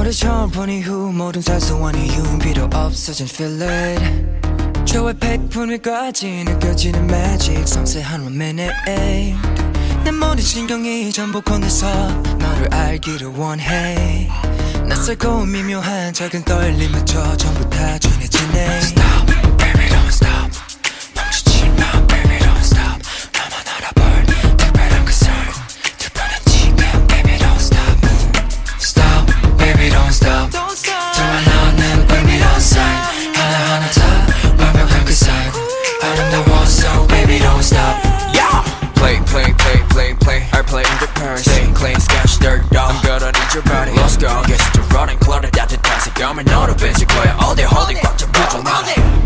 너를 처음 본 이후 모든 사소한 이유는 필요 없어진 feel it 저의 100분위까지 느껴지는 magic 섬세한 1 minute 내 모든 신경이 전부 건네서 너를 알기를 원해 낯설고 미묘한 작은 떨림마저 전부 다 진해지네 Stop, baby don't stop 멈추지 마, baby don't stop 너만 알아볼 특별한 그 sound 특별한 지금, baby don't stop Stop, baby don't stop 정말 너는 의미로운 sign 하나하나 다 완벽한 그 sign 아름다워 so baby don't stop Yeah! Play, play, play, play, play I play in the purse Stay clean, sketch, dirt dog I'm gonna need your body Let's go, get to running 클럽에 따뜻한 색감을 너로 뺏을 거야 All day holding 꽉 잡아줘 나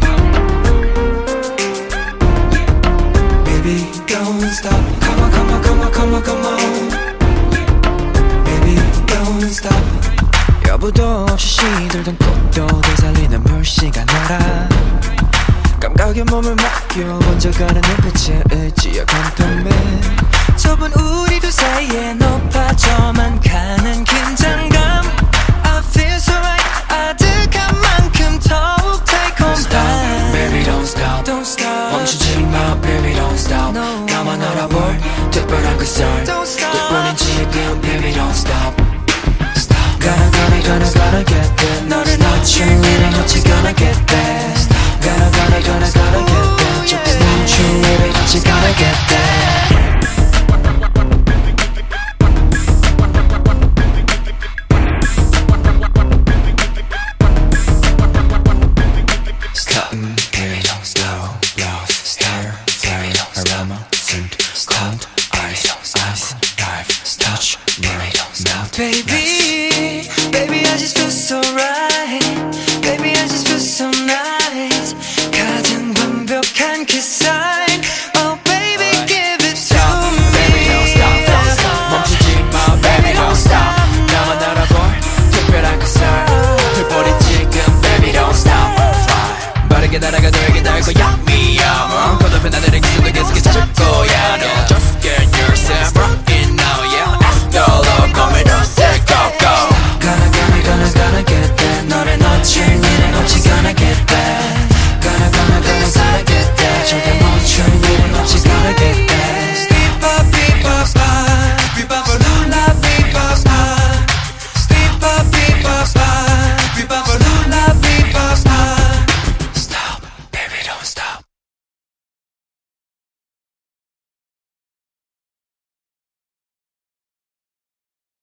Baby don't stop Come on, come on, come on, come on, come on Baby don't stop 여부도 없이 시들던 꽃도 되살리는 물시간 너라 감각에 몸을 맡겨 번져가는 눈빛에 의지와 공통매 좁은 우리 둘 사이에 높아져만 가는 긴장감 I feel so right 아득한 만큼 더욱 달콤한 Stop, baby don't stop Don't stop 멈추지 마, baby don't stop No. 나만 알아볼 특별한 그 sound Don't stop 덕분인 지금, baby don't stop Gotta get there 너를 놓치면 어찌 gonna get there Gotta get there 조금 멈추면 어찌 gonna get there Stop